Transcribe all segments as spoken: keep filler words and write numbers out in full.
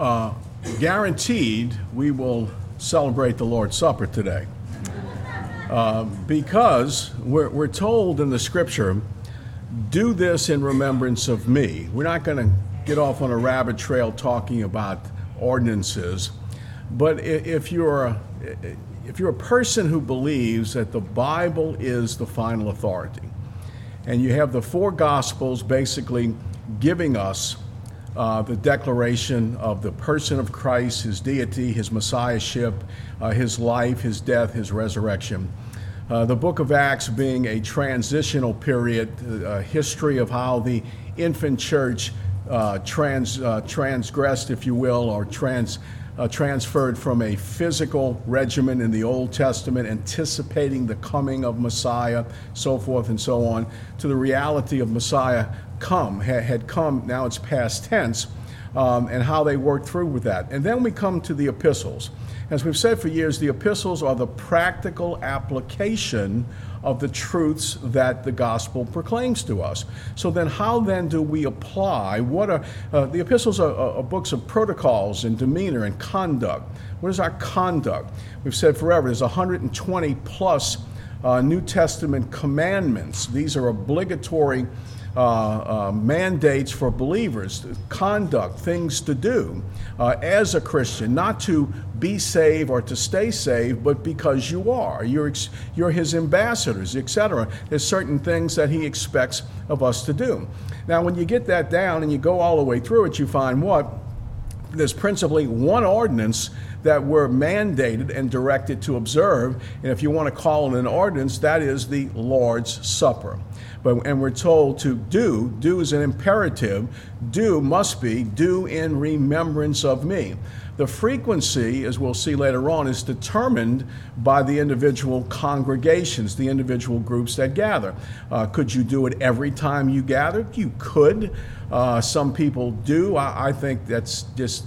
uh, guaranteed we will celebrate the Lord's Supper today. Uh, because we're, we're told in the scripture, do this in remembrance of me. We're not going to get off on a rabbit trail talking about ordinances, but if you're a, if you're a person who believes that the Bible is the final authority, and you have the four Gospels basically giving us uh, the declaration of the person of Christ, his deity, his messiahship, uh, his life, his death, his resurrection. Uh, the book of Acts being a transitional period, a history of how the infant church uh, trans, uh, transgressed, if you will, or trans, uh, transferred from a physical regimen in the Old Testament, anticipating the coming of Messiah, so forth and so on, to the reality of Messiah come, had come, now it's past tense, um, and how they worked through with that. And then we come to the epistles. As we've said for years, the epistles are the practical application of the truths that the gospel proclaims to us. So then how then do we apply? What are uh, the epistles are, are books of protocols and demeanor and conduct. What is our conduct? We've said forever, there's one hundred twenty plus uh, New Testament commandments. These are obligatory Uh, uh, mandates for believers, conduct, things to do uh, as a Christian, not to be saved or to stay saved, but because you are. You're, ex- you're his ambassadors, et cetera. There's certain things that he expects of us to do. Now, when you get that down and you go all the way through it, you find what? There's principally one ordinance that we're mandated and directed to observe, and if you want to call it an ordinance, that is the Lord's Supper. But, and we're told to do, do is an imperative, do must be, do in remembrance of me. The frequency, as we'll see later on, is determined by the individual congregations, the individual groups that gather. Uh, could you do it every time you gather? You could. Uh, some people do. I, I think that's just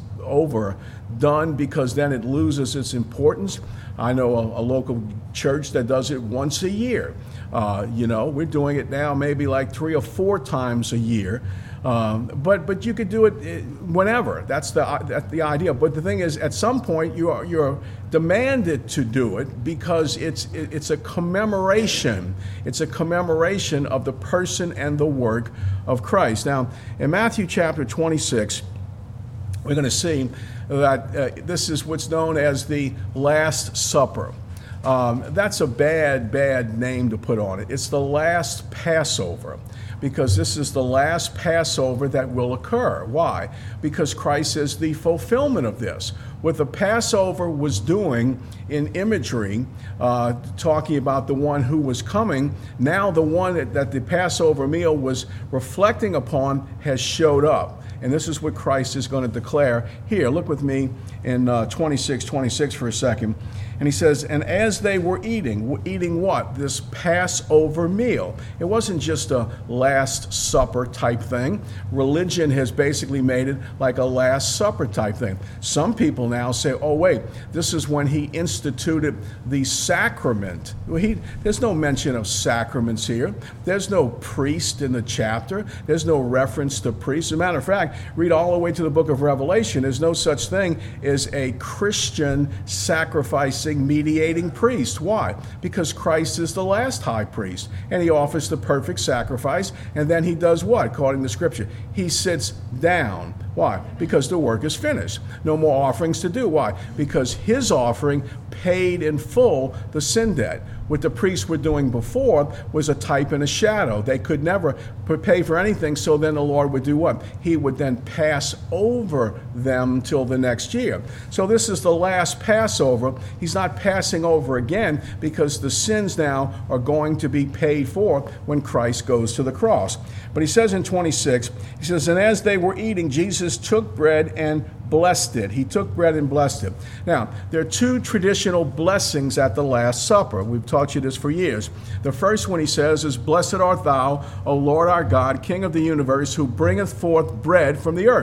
overdone because then it loses its importance. I know a, a local church that does it once a year. Uh, you know, we're doing it now maybe like three or four times a year. Um, but but you could do it whenever. That's the that's the idea. But the thing is, at some point, you are you're demanded to do it because it's it's a commemoration. It's a commemoration of the person and the work of Christ. Now, in Matthew chapter twenty-six, we're going to see that uh, this is what's known as the Last Supper. Um, that's a bad, bad name to put on it. It's the last Passover, because this is the last Passover that will occur. Why? Because Christ is the fulfillment of this. What the Passover was doing in imagery, uh, talking about the one who was coming, now the one that, that the Passover meal was reflecting upon has showed up. And this is what Christ is going to declare here. Look with me in uh, twenty-six twenty-six for a second. And he says, and as they were eating, eating what? This Passover meal. It wasn't just a Last Supper type thing. Religion has basically made it like a Last Supper type thing. Some people now say, oh, wait, this is when he instituted the sacrament. Well, he, there's no mention of sacraments here. There's no priest in the chapter. There's no reference to priests. As a matter of fact, read all the way to the book of Revelation. There's no such thing as a Christian sacrificing, mediating priest. Why? Because Christ is the last high priest, and he offers the perfect sacrifice, and then he does what? According to Scripture, he sits down. Why? Because the work is finished. No more offerings to do. Why? Because his offering paid in full the sin debt. What the priests were doing before was a type and a shadow. They could never pay for anything, so then the Lord would do what? He would then pass over them till the next year. So this is the last Passover. He's not passing over again because the sins now are going to be paid for when Christ goes to the cross. But he says in twenty-six, he says, and as they were eating, Jesus took bread and blessed it. He took bread and blessed it. Now, there are two traditional blessings at the Last Supper. We've taught you this for years. The first one, he says, is, blessed art thou, O Lord our God, King of the universe, who bringeth forth bread from the earth.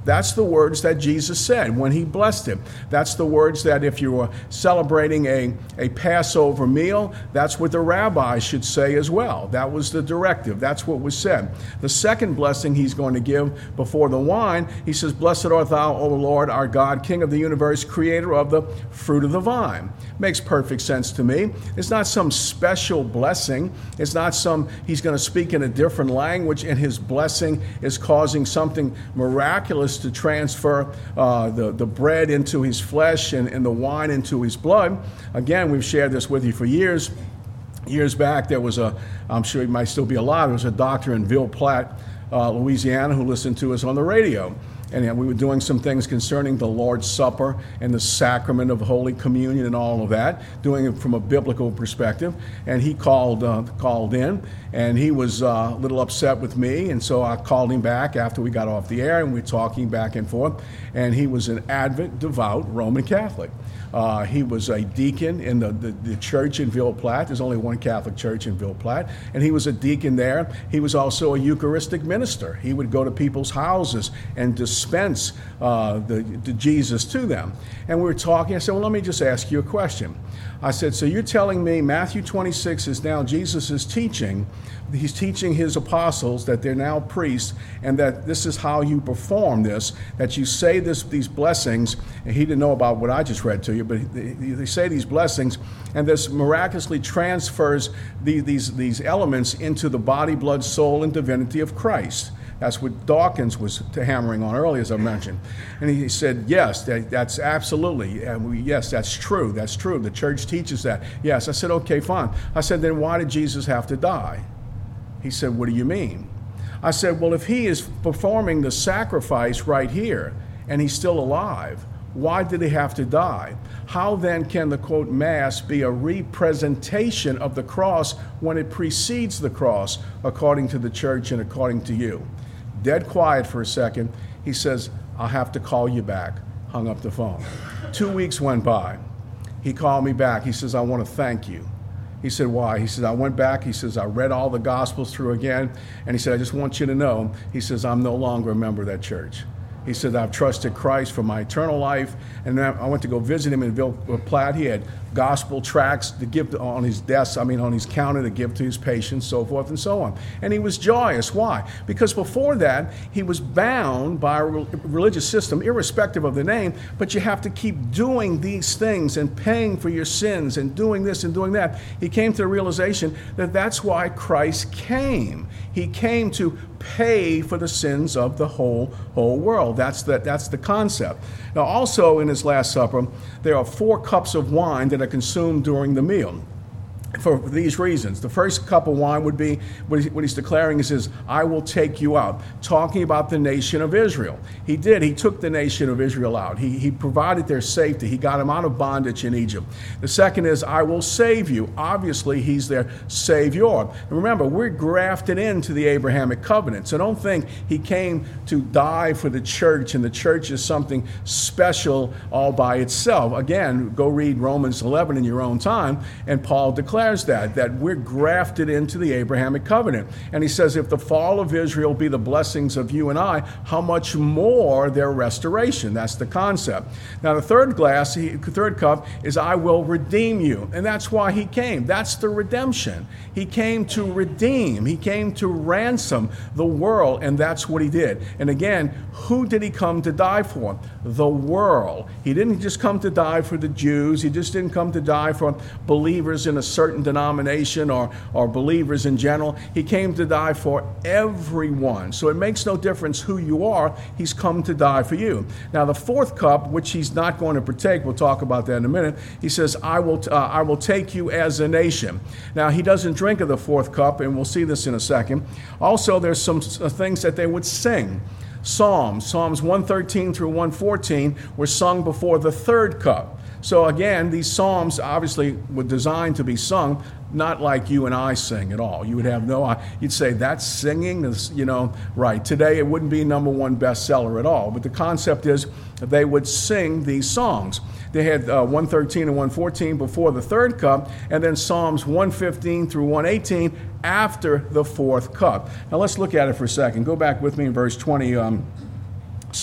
That's the words that Jesus said when he blessed it. That's the words that if you were celebrating a, a Passover meal, that's what the rabbi should say as well. That was the directive. That's what was said. The second blessing he's going to give before the wine, he says, "Blessed art thou, O Lord, our God, King of the universe, creator of the fruit of the vine." Makes perfect sense to me. It's not some special blessing. It's not some, he's going to speak in a different language and his blessing is causing something miraculous to transfer uh, the, the bread into his flesh and, and the wine into his blood. Again, we've shared this with you for years. Years back, there was a, I'm sure he might still be alive, there was a doctor in Ville Platte, uh, Louisiana, who listened to us on the radio. And we were doing some things concerning the Lord's Supper and the sacrament of Holy Communion and all of that, doing it from a biblical perspective. And he called uh, called in, and he was uh, a little upset with me. And so I called him back after we got off the air, and we were talking back and forth. And he was an avid, devout Roman Catholic. Uh, he was a deacon in the, the, the church in Ville Platte. There's only one Catholic church in Ville Platte. And he was a deacon there. He was also a Eucharistic minister. He would go to people's houses and dispense uh, the, the Jesus to them. And we were talking. I said, well, let me just ask you a question. I said, so you're telling me Matthew twenty-six is now Jesus' teaching. He's teaching his apostles that they're now priests and that this is how you perform this, that you say this, these blessings. And he didn't know about what I just read to you, but they, they say these blessings, and this miraculously transfers the, these, these elements into the body, blood, soul, and divinity of Christ. That's what Dawkins was hammering on earlier, as I mentioned. And he said, yes, that, that's absolutely, and we, yes, that's true, that's true. The church teaches that. Yes, I said, okay, fine. I said, then why did Jesus have to die? He said, what do you mean? I said, well, if he is performing the sacrifice right here, and he's still alive, why did he have to die? How then can the, quote, Mass be a representation of the cross when it precedes the cross, according to the church and according to you? Dead quiet for a second. He says, I'll have to call you back. Hung up the phone. Two weeks went by. He called me back. He says, I want to thank you. He said, why? He says, I went back. He says, I read all the Gospels through again. And he said, I just want you to know, he says, I'm no longer a member of that church. He said, I've trusted Christ for my eternal life. And then I went to go visit him in Ville Platte. He had gospel tracts to give on his desk, I mean, on his counter to give to his patients, so forth and so on. And he was joyous. Why? Because before that, he was bound by a religious system, irrespective of the name, but you have to keep doing these things and paying for your sins and doing this and doing that. He came to the realization that that's why Christ came. He came to pay for the sins of the whole whole world. That's the, that's the concept. Now, also in his Last Supper, there are four cups of wine that are consumed during the meal. For these reasons. The first cup of wine would be, what he's declaring is, is, I will take you out, talking about the nation of Israel. He did. He took the nation of Israel out. He, he provided their safety. He got them out of bondage in Egypt. The second is, I will save you. Obviously, he's their Savior. And remember, we're grafted into the Abrahamic covenant. So don't think he came to die for the church and the church is something special all by itself. Again, go read Romans eleven in your own time, and Paul declares that, that we're grafted into the Abrahamic covenant. And he says, if the fall of Israel be the blessings of you and I, how much more their restoration? That's the concept. Now, the third glass, the third cup is, I will redeem you. And that's why he came. That's the redemption. He came to redeem. He came to ransom the world, and that's what he did. And again, who did he come to die for? The world. He didn't just come to die for the Jews. He just didn't come to die for believers in a certain denomination or, or believers in general. He came to die for everyone. So it makes no difference who you are. He's come to die for you. Now, the fourth cup, which he's not going to partake, we'll talk about that in a minute. He says, I will, uh, I will take you as a nation. Now, he doesn't drink of the fourth cup, and we'll see this in a second. Also, there's some things that they would sing. Psalms, Psalms one thirteen through one fourteen were sung before the third cup. So again, these psalms obviously were designed to be sung, not like you and I sing at all. You would have no, you'd say, that's singing, is, you know, right. Today it wouldn't be number one bestseller at all. But the concept is they would sing these songs. They had uh, one thirteen and one fourteen before the third cup, and then Psalms one fifteen through one eighteen after the fourth cup. Now let's look at it for a second. Go back with me in verse twenty-six.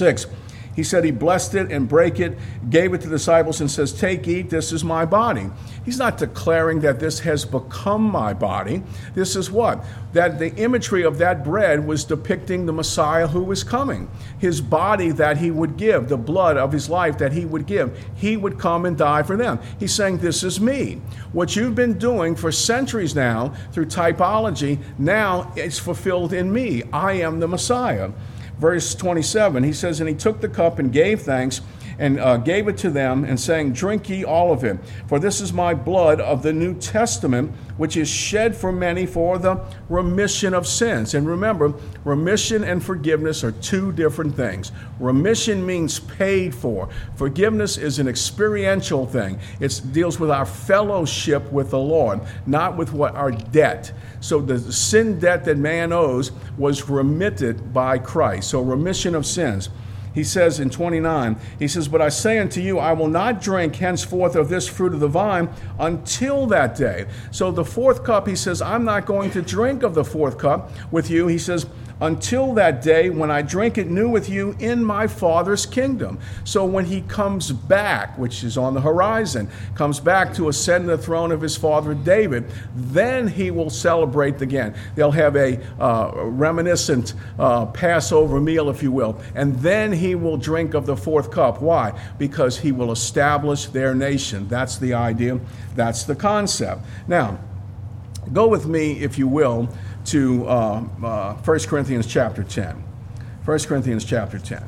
six. He said he blessed it and brake it, gave it to the disciples and says, take, eat, this is my body. He's not declaring that this has become my body. This is what? That the imagery of that bread was depicting the Messiah who was coming. His body that he would give, the blood of his life that he would give. He would come and die for them. He's saying, this is me. What you've been doing for centuries now through typology, now it's fulfilled in me. I am the Messiah. Verse twenty-seven, he says, and he took the cup and gave thanks and uh, gave it to them and saying, drink ye all of it, for this is my blood of the New Testament, which is shed for many for the remission of sins. And remember, remission and forgiveness are two different things. Remission means paid for. Forgiveness is an experiential thing. It deals with our fellowship with the Lord, not with what our debt. So the sin debt that man owes was remitted by Christ. So remission of sins. He says in twenty-nine, he says, but I say unto you, I will not drink henceforth of this fruit of the vine until that day. So the fourth cup, he says, I'm not going to drink of the fourth cup with you. He says, until that day when I drink it new with you in my Father's kingdom. So when he comes back, which is on the horizon, comes back to ascend the throne of his father David, then he will celebrate again. They'll have a uh, reminiscent uh, Passover meal, if you will, and then he will drink of the fourth cup. Why? Because he will establish their nation. That's the idea. That's the concept. Now, go with me, if you will, to uh, uh, First Corinthians chapter ten. First Corinthians chapter ten.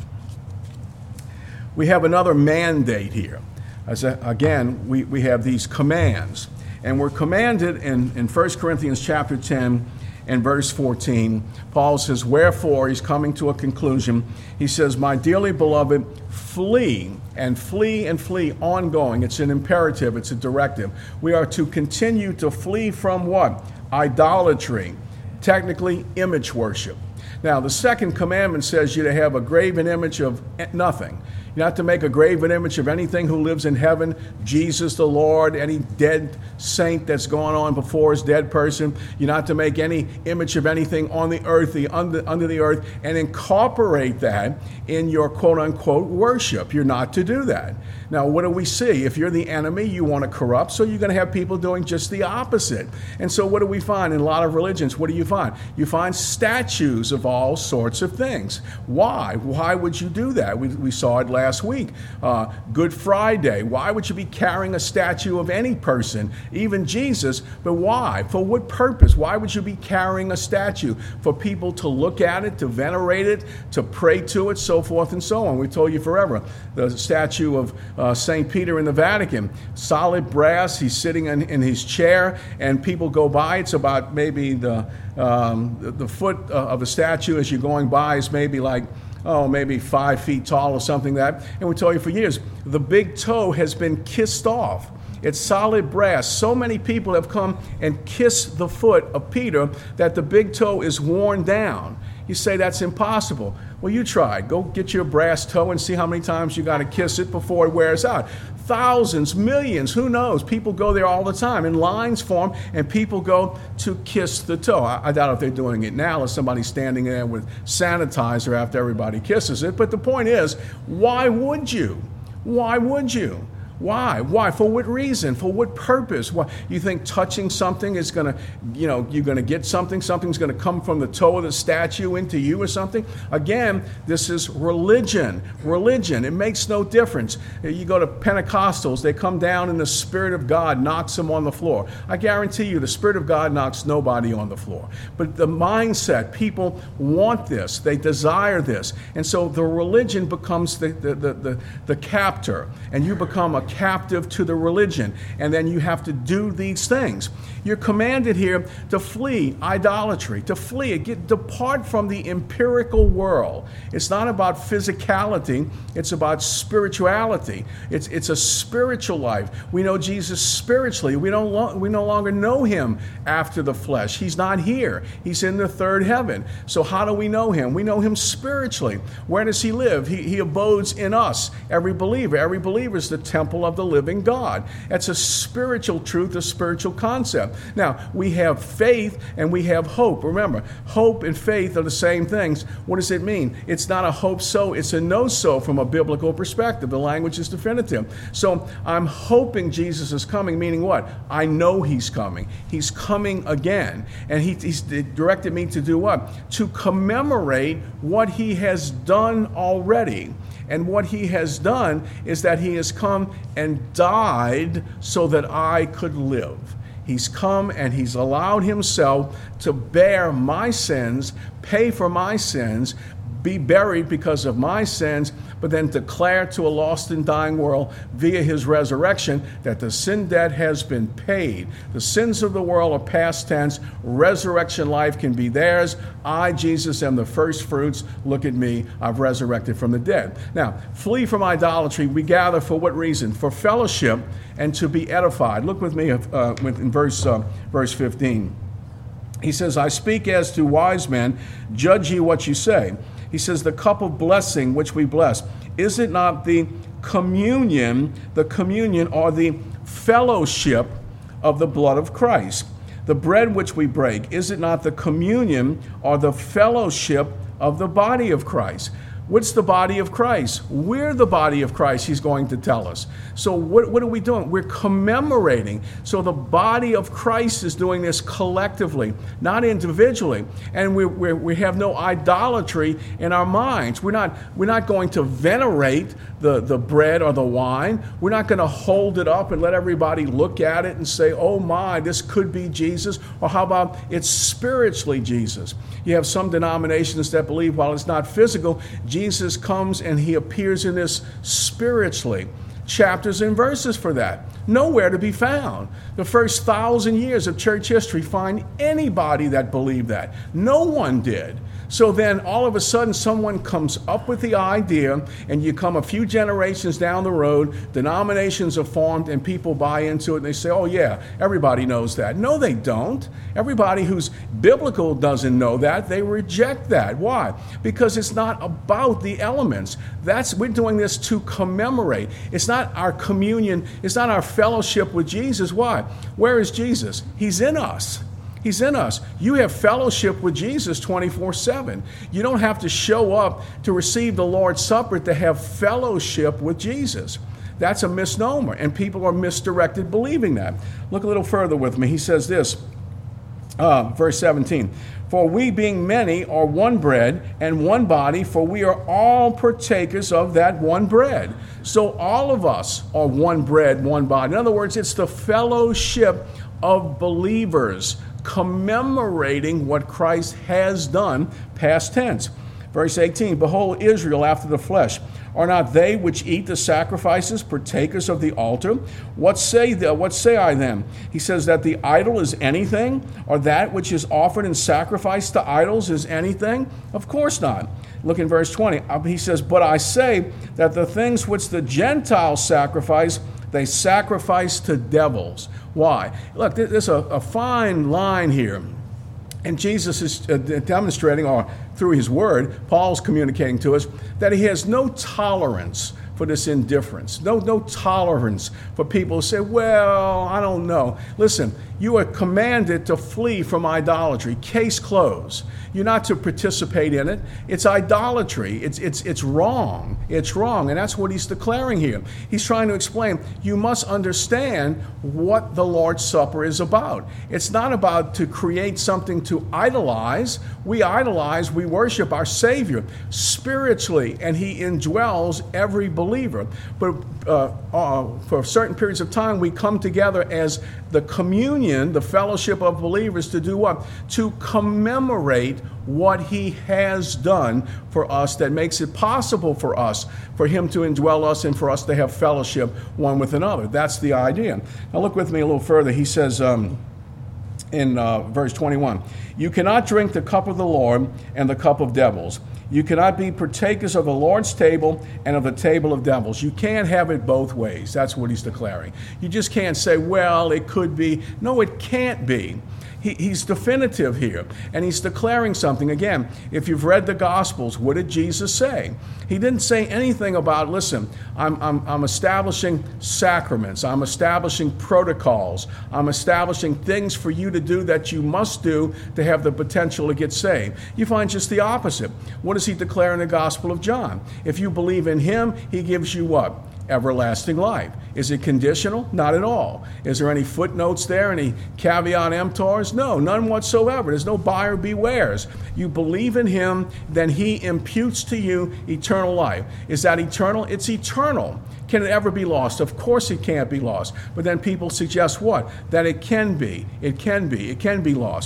We have another mandate here. As a, again, we, we have these commands. And we're commanded in, in First Corinthians chapter ten and verse fourteen. Paul says, wherefore, he's coming to a conclusion. He says, my dearly beloved, flee, and flee and flee ongoing. It's an imperative. It's a directive. We are to continue to flee from what? Idolatry. Technically, image worship. Now, the second commandment says you to have a graven image of nothing. You're not to make a graven image of anything who lives in heaven, Jesus the Lord, any dead saint that's gone on before his dead person. You're not to make any image of anything on the earth, the under, under the earth, and incorporate that in your quote-unquote worship. You're not to do that. Now, what do we see? If you're the enemy, you want to corrupt, so you're going to have people doing just the opposite. And so what do we find in a lot of religions? What do you find? You find statues of all sorts of things. Why? Why would you do that? We, we saw it last week. Uh, Good Friday. Why would you be carrying a statue of any person, even Jesus? But why? For what purpose? Why would you be carrying a statue? For people to look at it, to venerate it, to pray to it, so forth and so on. We told you forever. The statue of uh, Saint Peter in the Vatican, solid brass. He's sitting in, in his chair, and people go by. It's about maybe the um, the, the foot of the statue as you're going by is maybe like oh, maybe five feet tall or something like that. And we told you for years, the big toe has been kissed off. It's solid brass. So many people have come and kissed the foot of Peter that the big toe is worn down. You say that's impossible. Well, you try. Go get your brass toe and see how many times you got to kiss it before it wears out. Thousands, millions, who knows? People go there all the time, and lines form, and people go to kiss the toe. I, I doubt if they're doing it now, or somebody's standing there with sanitizer after everybody kisses it. But the point is, why would you? Why would you? Why? Why? For what reason? For what purpose? Why? You think touching something is going to, you know, you're going to get something? Something's going to come from the toe of the statue into you or something? Again, this is religion. Religion. It makes no difference. You go to Pentecostals, they come down and the Spirit of God knocks them on the floor. I guarantee you the Spirit of God knocks nobody on the floor. But the mindset, people want this. They desire this. And so the religion becomes the, the, the, the, the captor, and you become a captive to the religion, and then you have to do these things. You're commanded here to flee idolatry, to flee, get, depart from the empirical world. It's not about physicality, it's about spirituality. It's, it's a spiritual life. We know Jesus spiritually. We don't lo- we no longer know him after the flesh. He's not here. He's in the third heaven. So how do we know him? We know him spiritually. Where does he live? He, he abodes in us, every believer. Every believer is the temple temple of the living God. That's a spiritual truth, a spiritual concept. Now, we have faith and we have hope. Remember, hope and faith are the same things. What does it mean? It's not a hope so, it's a no so from a biblical perspective. The language is definitive. So I'm hoping Jesus is coming, meaning what? I know he's coming. He's coming again. And he, he's directed me to do what? To commemorate what he has done already. And what he has done is that he has come and died so that I could live. He's come and he's allowed himself to bear my sins, pay for my sins, be buried because of my sins, but then declare to a lost and dying world via his resurrection that the sin debt has been paid. The sins of the world are past tense. Resurrection life can be theirs. I, Jesus, am the first fruits. Look at me. I've resurrected from the dead. Now, flee from idolatry. We gather for what reason? For fellowship and to be edified. Look with me uh, in verse, uh, verse fifteen. He says, I speak as to wise men. Judge ye what you say. He says, the cup of blessing which we bless, is it not the communion, the communion or the fellowship of the blood of Christ? The bread which we break, is it not the communion or the fellowship of the body of Christ? What's the body of Christ? We're the body of Christ, he's going to tell us. So what, what are we doing? We're commemorating. So the body of Christ is doing this collectively, not individually. And we, we, we have no idolatry in our minds. We're not, we're not going to venerate the, the bread or the wine. We're not going to hold it up and let everybody look at it and say, oh my, this could be Jesus. Or how about it's spiritually Jesus? You have some denominations that believe while it's not physical, Jesus comes and he appears in this spiritually. Chapters and verses for that. Nowhere to be found. The first thousand years of church history find anybody that believed that. No one did. So then all of a sudden someone comes up with the idea, and you come a few generations down the road, denominations are formed and people buy into it and they say, oh yeah, everybody knows that. No, they don't. Everybody who's biblical doesn't know that. They reject that. Why? Because it's not about the elements. That's, we're doing this to commemorate. It's not our communion. It's not our fellowship with Jesus. Why? Where is Jesus? He's in us. He's in us. You have fellowship with Jesus twenty-four seven. You don't have to show up to receive the Lord's Supper to have fellowship with Jesus. That's a misnomer, and people are misdirected believing that. Look a little further with me. He says this, uh, verse seventeen. For we being many are one bread and one body, for we are all partakers of that one bread. So all of us are one bread, one body. In other words, it's the fellowship of believers commemorating what Christ has done, past tense. Verse eighteen, behold, Israel after the flesh, are not they which eat the sacrifices partakers of the altar? What say the, what say I then? He says that the idol is anything, or that which is offered in sacrifice to idols is anything? Of course not. Look in verse twenty. He says, but I say that the things which the Gentiles sacrifice, they sacrifice to devils. Why? Look, there's a, a fine line here. And Jesus is uh, demonstrating, or through his word, Paul's communicating to us, that he has no tolerance for this indifference. No, no tolerance for people who say, well, I don't know. Listen, you are commanded to flee from idolatry. Case closed. You're not to participate in it. It's idolatry. It's, it's, it's wrong. It's wrong. And that's what he's declaring here. He's trying to explain, you must understand what the Lord's Supper is about. It's not about to create something to idolize. We idolize, we worship our Savior spiritually, and he indwells every believer. But uh, uh, for certain periods of time, we come together as the communion, the fellowship of believers, to do what? To commemorate what he has done for us that makes it possible for us, for him to indwell us and for us to have fellowship one with another. That's the idea. Now look with me a little further. He says um, in uh, verse twenty-one, you cannot drink the cup of the Lord and the cup of devils. You cannot be partakers of the Lord's table and of the table of devils. You can't have it both ways. That's what he's declaring. You just can't say, well, it could be. No, it can't be. He, he's definitive here, and he's declaring something. Again, if you've read the Gospels, what did Jesus say? He didn't say anything about, listen, I'm, I'm, I'm establishing sacraments, I'm establishing protocols, I'm establishing things for you to do that you must do to have the potential to get saved. You find just the opposite. What does he declare in the Gospel of John? If you believe in him, he gives you what? Everlasting life. Is it conditional? Not at all. Is there any footnotes there? Any caveat emptors? No, none whatsoever. There's no buyer bewares. You believe in him, then he imputes to you eternal life. Is that eternal? It's eternal. Can it ever be lost? Of course it can't be lost. But then people suggest what? That it can be. It can be. It can be lost.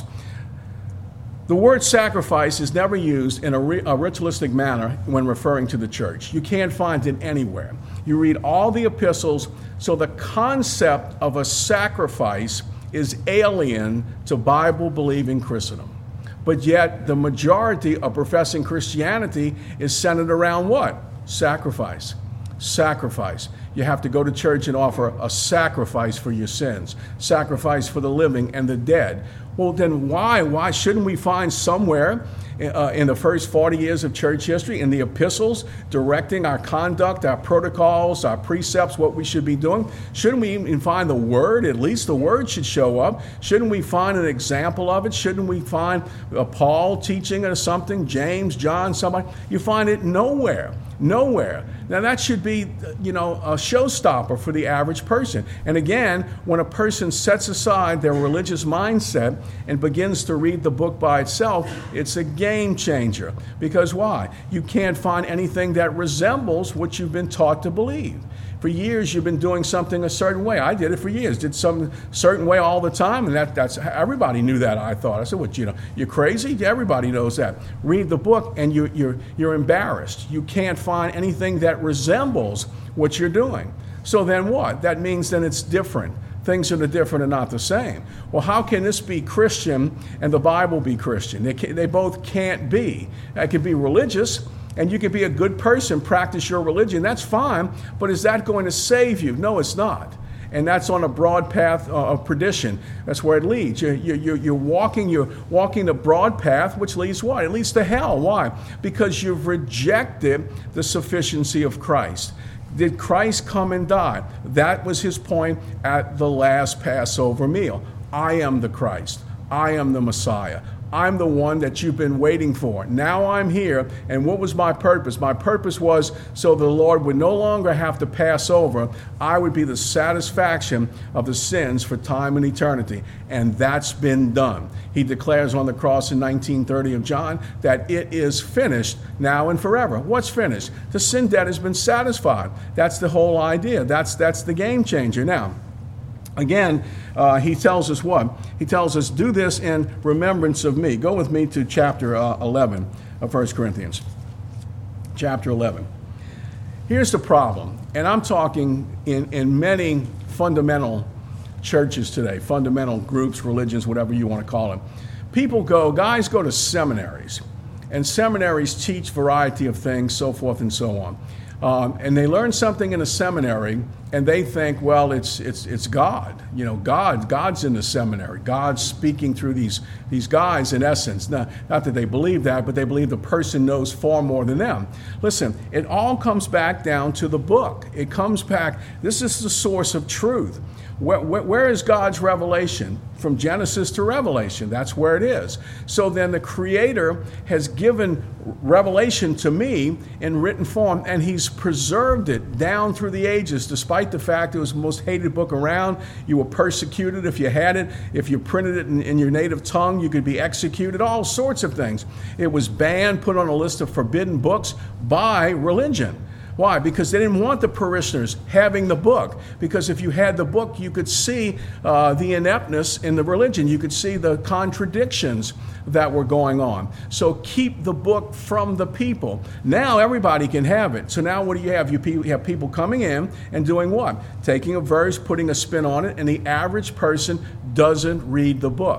The word sacrifice is never used in a, ri- a ritualistic manner when referring to the church. You can't find it anywhere. You read all the epistles, so the concept of a sacrifice is alien to Bible-believing Christendom. But yet, the majority of professing Christianity is centered around what? Sacrifice. Sacrifice. You have to go to church and offer a sacrifice for your sins, sacrifice for the living and the dead. Well, then why? Why shouldn't we find somewhere uh, in the first forty years of church history, in the epistles, directing our conduct, our protocols, our precepts, what we should be doing? Shouldn't we even find the word? At least the word should show up. Shouldn't we find an example of it? Shouldn't we find uh, Paul teaching or something, James, John, somebody? You find it nowhere. Nowhere. Now that should be, you know, a showstopper for the average person. And again, when a person sets aside their religious mindset and begins to read the book by itself, it's a game changer. Because why? You can't find anything that resembles what you've been taught to believe. For years, you've been doing something a certain way. I did it for years. Did some certain way all the time, and that, that's everybody knew that. I thought. I said, "What? You know, you're crazy." Everybody knows that. Read the book, and you, you're you're embarrassed. You can't find anything that resembles what you're doing. So then, what? That means then it's different. Things that are different are not the same. Well, how can this be Christian and the Bible be Christian? They can, they both can't be. It could be religious. And you can be a good person, practice your religion, that's fine, but is that going to save you? No, it's not. And that's on a broad path of perdition. That's where it leads. You're, you're, you're, walking, you're walking the broad path, which leads what? It leads to hell. Why? Because you've rejected the sufficiency of Christ. Did Christ come and die? That was his point at the last Passover meal. I am the Christ. I am the Messiah. I'm the one that you've been waiting for. Now I'm here, and what was my purpose? My purpose was so the Lord would no longer have to pass over. I would be the satisfaction of the sins for time and eternity, and that's been done. He declares on the cross in nineteen thirty of John that it is finished now and forever. What's finished? The sin debt has been satisfied. That's the whole idea. That's, that's the game changer. Now, again, uh, he tells us what? He tells us, do this in remembrance of me. Go with me to chapter uh, eleven of First Corinthians. Chapter eleven. Here's the problem, and I'm talking in, in many fundamental churches today, fundamental groups, religions, whatever you want to call them. People go, guys go to seminaries, and seminaries teach variety of things, so forth and so on. Um, and they learn something in a seminary, and they think, well, it's it's it's God. You know, God, God's in the seminary. God's speaking through these these guys, in essence. Not, not that they believe that, but they believe the person knows far more than them. Listen, it all comes back down to the book. It comes back, this is the source of truth. Where, where, where is God's revelation? From Genesis to Revelation. That's where it is. So then the Creator has given revelation to me in written form, and he's preserved it down through the ages, despite the fact it was the most hated book around. You were persecuted if you had it. If you printed it in, in your native tongue, you could be executed, all sorts of things. It was banned, put on a list of forbidden books by religion. Why? Because they didn't want the parishioners having the book. Because if you had the book, you could see uh, the ineptness in the religion. You could see the contradictions that were going on. So keep the book from the people. Now everybody can have it. So now what do you have? You, pe- you have people coming in and doing what? Taking a verse, putting a spin on it, and the average person doesn't read the book.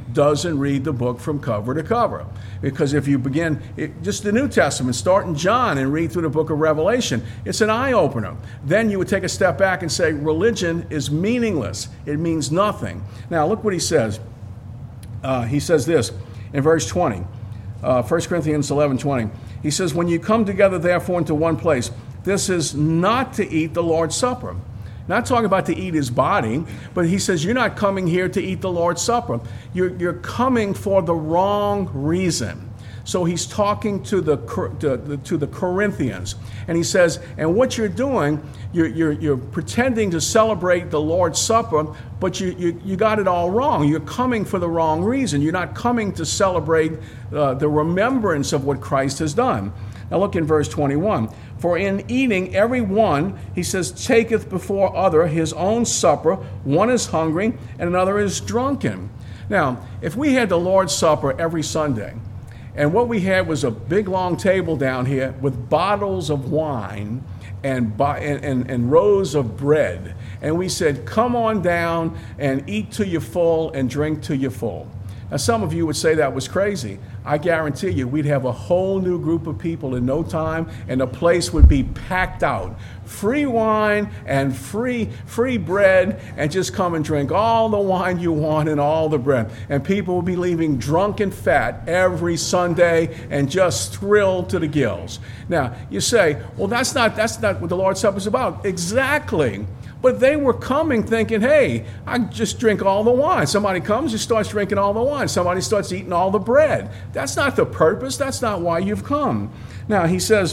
doesn't read the book from cover to cover. Because if you begin, it, just the New Testament, start in John and read through the book of Revelation, it's an eye-opener. Then you would take a step back and say, religion is meaningless. It means nothing. Now, look what he says. Uh, he says this in verse twenty, uh, First Corinthians eleven twenty. He says, when you come together, therefore, into one place, this is not to eat the Lord's Supper. Not talking about to eat his body, but he says, you're not coming here to eat the Lord's Supper. You're, you're coming for the wrong reason. So he's talking to the, to, to the Corinthians. And he says, and what you're doing, you're, you're, you're pretending to celebrate the Lord's Supper, but you, you, you got it all wrong. You're coming for the wrong reason. You're not coming to celebrate uh, the remembrance of what Christ has done. Now look in verse twenty-one. For in eating every one, he says, taketh before other his own supper. One is hungry and another is drunken. Now, if we had the Lord's Supper every Sunday, and what we had was a big long table down here with bottles of wine and, and, and, and rows of bread, and we said, come on down and eat till you're full and drink till you're full. Now, some of you would say that was crazy. I guarantee you we'd have a whole new group of people in no time, and the place would be packed out. Free wine and free free bread, and just come and drink all the wine you want and all the bread. And people will be leaving drunk and fat every Sunday and just thrilled to the gills. Now, you say, well, that's not, that's not what the Lord's Supper is about. Exactly. But they were coming thinking, hey, I just drink all the wine. Somebody comes, just starts drinking all the wine. Somebody starts eating all the bread. That's not the purpose. That's not why you've come. Now, he says,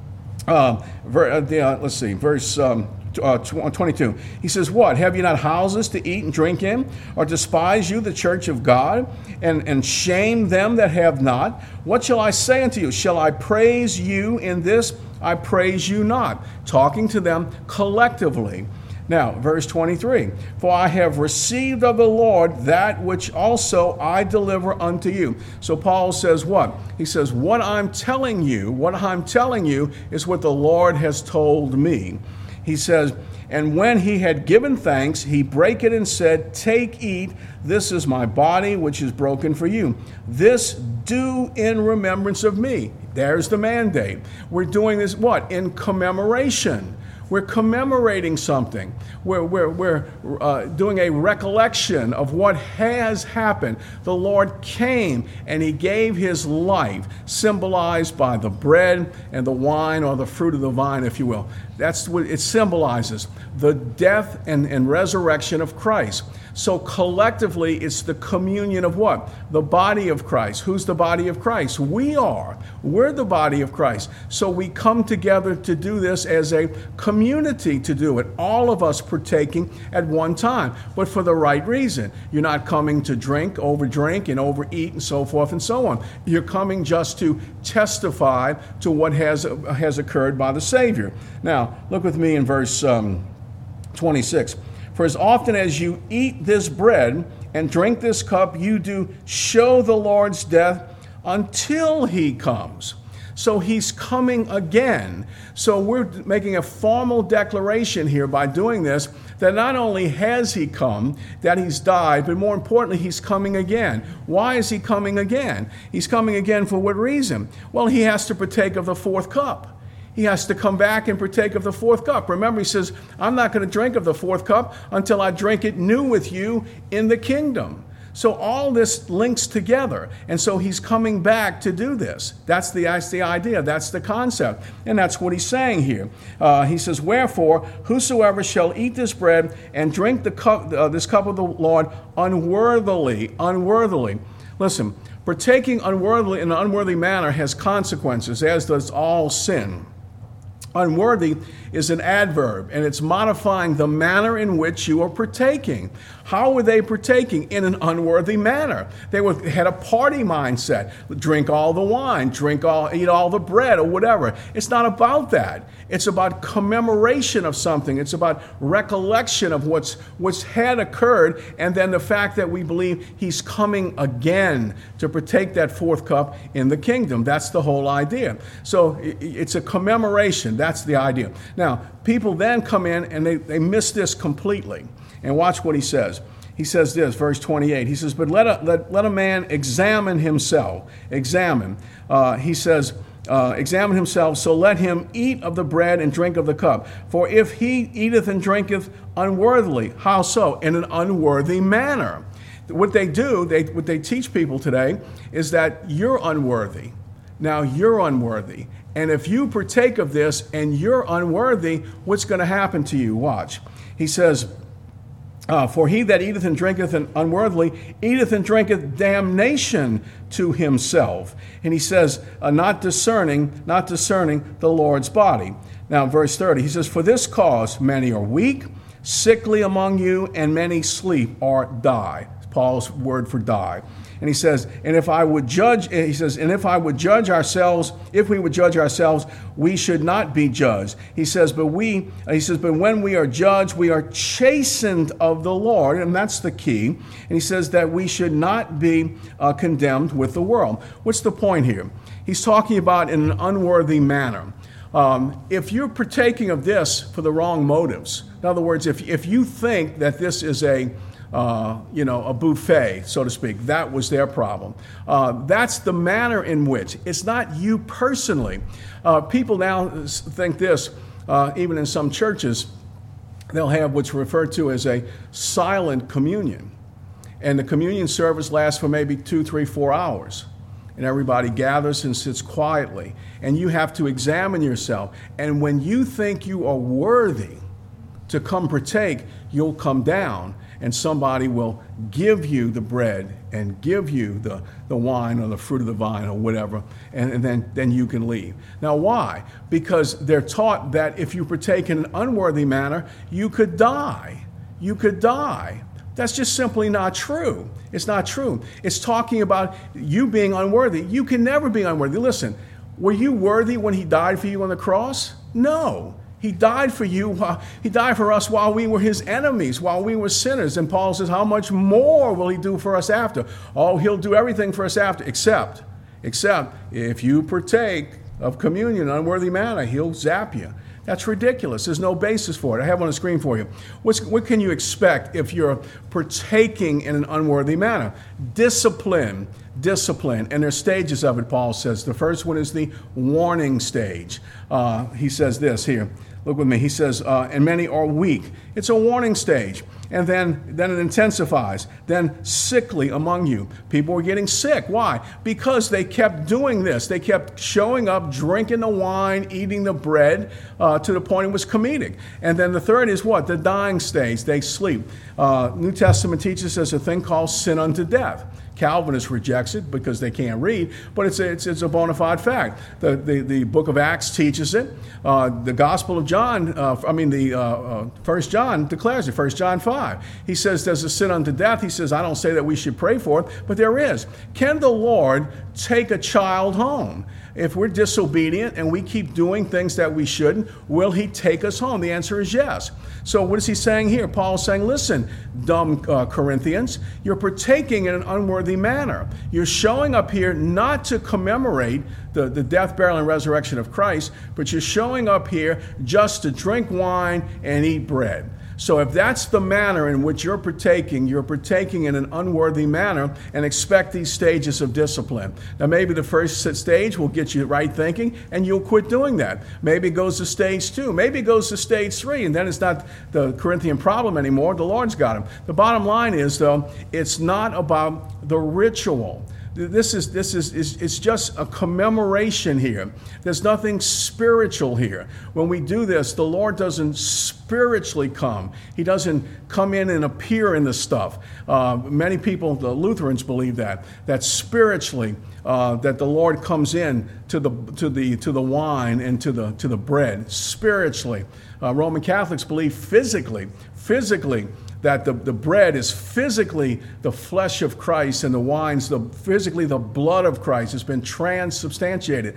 uh, ver, uh, the, uh, let's see, verse um, uh, twenty-two. He says, what? Have you not houses to eat and drink in? Or despise you the church of God, and, and shame them that have not? What shall I say unto you? Shall I praise you in this? I praise you not. Talking to them collectively. Now, verse twenty-three, for I have received of the Lord that which also I deliver unto you. So Paul says what? He says, what I'm telling you, what I'm telling you is what the Lord has told me. He says, and when he had given thanks, he brake it and said, take, eat, this is my body which is broken for you. This do in remembrance of me. There's the mandate. We're doing this, what? In commemoration. We're commemorating something. We're, we're, we're uh, doing a recollection of what has happened. The Lord came and he gave his life, symbolized by the bread and the wine, or the fruit of the vine, if you will. That's what it symbolizes, the death and, and resurrection of Christ. So collectively, it's the communion of what? The body of Christ. Who's the body of Christ? We are. We're the body of Christ. So we come together to do this as a community to do it. All of us partaking at one time, but for the right reason. You're not coming to drink, overdrink, and overeat, and so forth and so on. You're coming just to testify to what has, has occurred by the Savior. Now, look with me in verse um, twenty-six. For as often as you eat this bread and drink this cup, you do show the Lord's death until he comes. So he's coming again. So we're making a formal declaration here by doing this, that not only has he come, that he's died, but more importantly, he's coming again. Why is he coming again? He's coming again for what reason? Well, he has to partake of the fourth cup. He has to come back and partake of the fourth cup. Remember, he says, I'm not going to drink of the fourth cup until I drink it new with you in the kingdom. So all this links together. And so he's coming back to do this. That's the, that's the idea. That's the concept. And that's what he's saying here. Uh, he says, wherefore, whosoever shall eat this bread and drink the cup, uh, this cup of the Lord unworthily, unworthily. Listen, partaking unworthily in an unworthy manner has consequences, as does all sin. Unworthy is an adverb, and it's modifying the manner in which you are partaking. How were they partaking? In an unworthy manner. They were, had a party mindset. Drink all the wine, drink all, eat all the bread, or whatever. It's not about that. It's about commemoration of something. It's about recollection of what's what's had occurred, and then the fact that we believe he's coming again to partake that fourth cup in the kingdom. That's the whole idea. So it's a commemoration. That's the idea. Now, people then come in and they, they miss this completely. And watch what he says. he says this, verse twenty-eight. He says, but let a, let, let a man examine himself. Examine. Uh, he says, uh, examine himself, so let him eat of the bread and drink of the cup. For if he eateth and drinketh unworthily, how so? In an unworthy manner. What they do, they, what they teach people today is that you're unworthy. Now you're unworthy. And if you partake of this and you're unworthy, what's going to happen to you? Watch. He says, Uh, for he that eateth and drinketh and unworthily eateth and drinketh damnation to himself. And he says, uh, not discerning, not discerning the Lord's body. Now, verse thirty, he says, for this cause many are weak, sickly among you, and many sleep or die. Paul's word for die. And he says, and if I would judge, he says, and if I would judge ourselves, if we would judge ourselves, we should not be judged. He says, but we, he says, but when we are judged, we are chastened of the Lord, and that's the key. And he says that we should not be uh, condemned with the world. What's the point here? He's talking about in an unworthy manner. Um, if you're partaking of this for the wrong motives, in other words, if if you think that this is a Uh, you know, a buffet, so to speak. That was their problem. Uh, that's the manner in which, it's not you personally. Uh, people now think this, uh, even in some churches, they'll have what's referred to as a silent communion. And the communion service lasts for maybe two, three, four hours. And everybody gathers and sits quietly. And you have to examine yourself. And when you think you are worthy to come partake, you'll come down. And somebody will give you the bread and give you the, the wine or the fruit of the vine or whatever, and, and then, then you can leave. Now, why? Because they're taught that if you partake in an unworthy manner, you could die. You could die. That's just simply not true. It's not true. It's talking about you being unworthy. You can never be unworthy. Listen, were you worthy when he died for you on the cross? No. He died for you. He died for us while we were his enemies, while we were sinners. And Paul says, how much more will he do for us after? Oh, he'll do everything for us after, except, except if you partake of communion in an unworthy manner, he'll zap you. That's ridiculous. There's no basis for it. I have it on the screen for you. What's, what can you expect if you're partaking in an unworthy manner? Discipline. Discipline. And there's stages of it, Paul says. The first one is the warning stage. Uh, he says this here. Look with me. He says, uh, and many are weak. It's a warning stage. And then, then it intensifies. Then sickly among you. People were getting sick. Why? Because they kept doing this. They kept showing up, drinking the wine, eating the bread, uh, to the point it was comedic. And then the third is what? The dying stage. They sleep. Uh, New Testament teaches us a thing called sin unto death. Calvinists rejects it because they can't read, but it's a, it's, it's a bona fide fact. The, the, the book of Acts teaches it. Uh, the Gospel of John, uh, I mean, the uh, uh, First John declares it, First John five. He says there's a sin unto death. He says, I don't say that we should pray for it, but there is. Can the Lord take a child home? If we're disobedient and we keep doing things that we shouldn't, will he take us home? The answer is yes. So what is he saying here? Paul's saying, listen, dumb uh, Corinthians, you're partaking in an unworthy manner. You're showing up here not to commemorate the, the death, burial, and resurrection of Christ, but you're showing up here just to drink wine and eat bread. So if that's the manner in which you're partaking, you're partaking in an unworthy manner, and expect these stages of discipline. Now maybe the first stage will get you right thinking and you'll quit doing that. Maybe it goes to stage two. Maybe it goes to stage three, and then it's not the Corinthian problem anymore. The Lord's got him. The bottom line is, though, it's not about the ritual. This is this is, is it's just a commemoration here. There's nothing spiritual here. When we do this, the Lord doesn't spiritually come. He doesn't come in and appear in the stuff. Uh, many people, the Lutherans, believe that that spiritually uh, that the Lord comes in to the to the to the wine and to the to the bread spiritually. Uh, Roman Catholics believe physically, physically. that the, the bread is physically the flesh of Christ and the wine's the, physically the blood of Christ. It's been transubstantiated.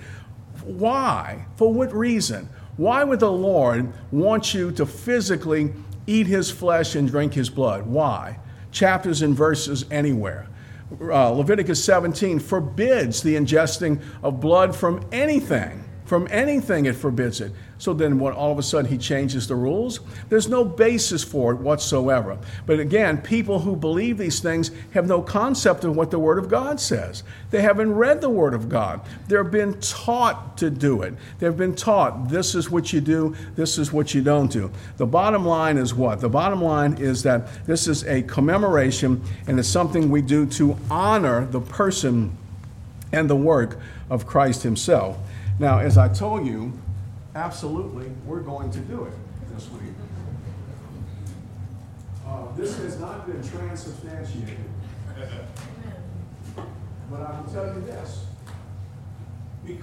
Why? For what reason? Why would the Lord want you to physically eat his flesh and drink his blood? Why? Chapters and verses anywhere. Uh, Leviticus seventeen forbids the ingesting of blood from anything. From anything, it forbids it. So then what, all of a sudden he changes the rules? There's no basis for it whatsoever. But again, people who believe these things have no concept of what the Word of God says. They haven't read the Word of God. They've been taught to do it. They've been taught this is what you do, this is what you don't do. The bottom line is what? The bottom line is that this is a commemoration, and it's something we do to honor the person and the work of Christ himself. Now, as I told you, absolutely, we're going to do it this week. Uh, this has not been transubstantiated. But I will tell you this.